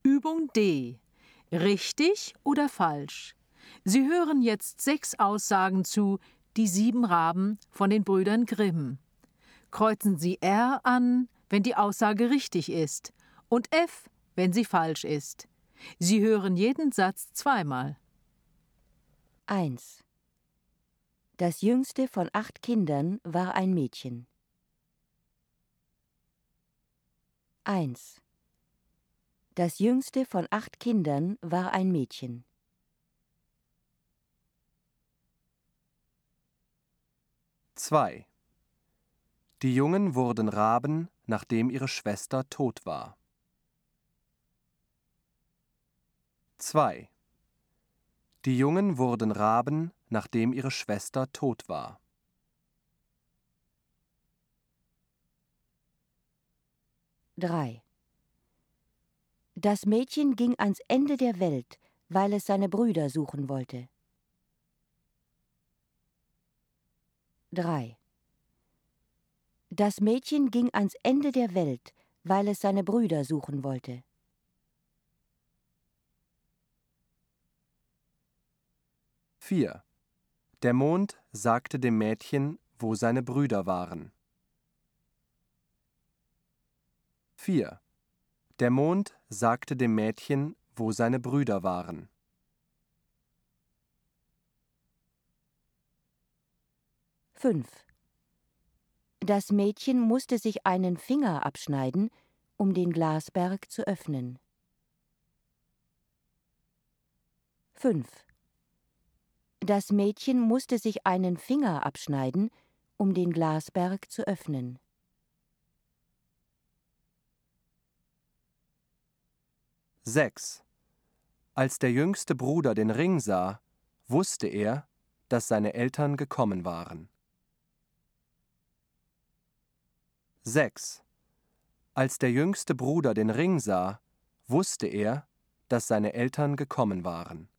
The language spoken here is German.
Übung D. Richtig oder falsch? Sie hören jetzt 6 Aussagen zu Die 7 Raben von den Brüdern Grimm. Kreuzen Sie R an, wenn die Aussage richtig ist, und F, wenn sie falsch ist. Sie hören jeden Satz zweimal. 1. Das jüngste von 8 Kindern war ein Mädchen. 1. Das jüngste von 8 Kindern war ein Mädchen. 2. Die Jungen wurden Raben, nachdem ihre Schwester tot war. 2. Die Jungen wurden Raben, nachdem ihre Schwester tot war. 3. Das Mädchen ging ans Ende der Welt, weil es seine Brüder suchen wollte. 3. Das Mädchen ging ans Ende der Welt, weil es seine Brüder suchen wollte. 4. Der Mond sagte dem Mädchen, wo seine Brüder waren. 4. Der Mond sagte dem Mädchen, wo seine Brüder waren. 5. Das Mädchen musste sich einen Finger abschneiden, um den Glasberg zu öffnen. 5. Das Mädchen musste sich einen Finger abschneiden, um den Glasberg zu öffnen. 6. Als der jüngste Bruder den Ring sah, wusste er, dass seine Eltern gekommen waren. 6. Als der jüngste Bruder den Ring sah, wusste er, dass seine Eltern gekommen waren.